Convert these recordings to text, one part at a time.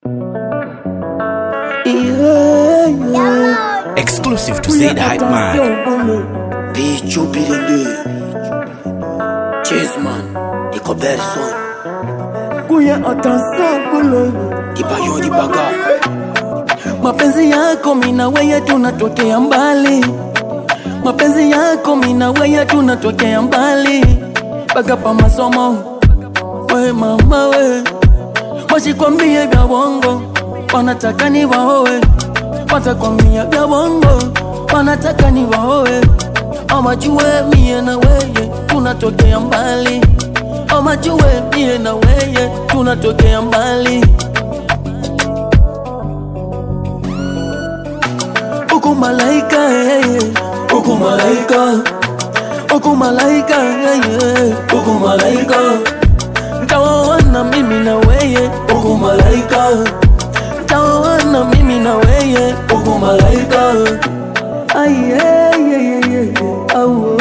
Exclusive to Say the Hype Man. Bicho Bilende Chessman Nico Berson Kuya attention kule Dibayo Dibaga. Mapenzi yako mina wewe tunatokea mbali. Mapenzi yako mina wewe tunatokea mbali. Baga pa masomo we mama we. Wasikwambie vya bongo wanataka ni waoe. Watakwambia vya bongo wanataka ni waoe. Amajue mie na wewe tunatokea mbali. Amajue mie na wewe tunatokea mbali. Uku malaika uku malaika uku malaika uku malaika ntawana mimi na wewe uku malaika ntawana mimi na wewe uku malaika aye awo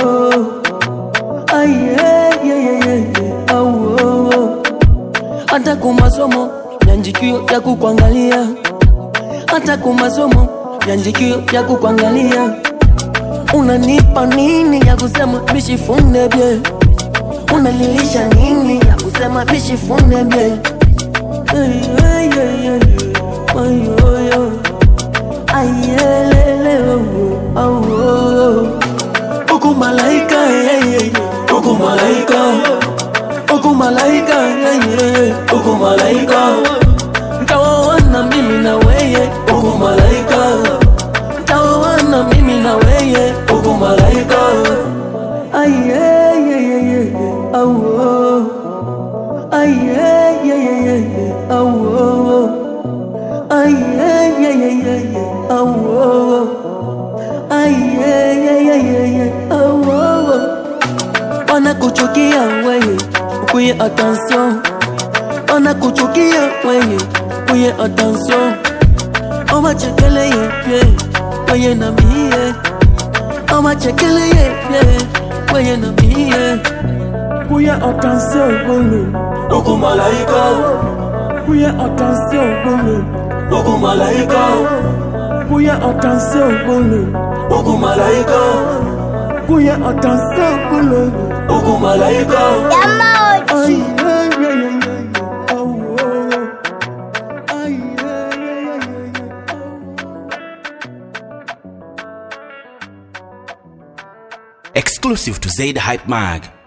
aye awo hata kumasomo yanjikio ya kukuangalia hata kumasomo yanjikio ya kukuangalia. Unanipa nini ya kusema bishifune bie? Unalilisha nini ya kusema bishifune bie? Uku malaika uku malaika uku malaika uku malaika ntawana mimi na wewe uku malaika ntawana mimi na wewe uku malaika aye awo aye awo aye awo aye awo wanakuchukia wewe kuye attention wanakuchukia wewe kuye attention Oma chekele ye weye na miye Oma chekele ye weye na miye Kuya attention bole Uku malaika Kuya attention bole Uku malaika Kuya attention bole Uku malaika Kuya attention bole Uku malaika Exclusive to Say the Hype Mag.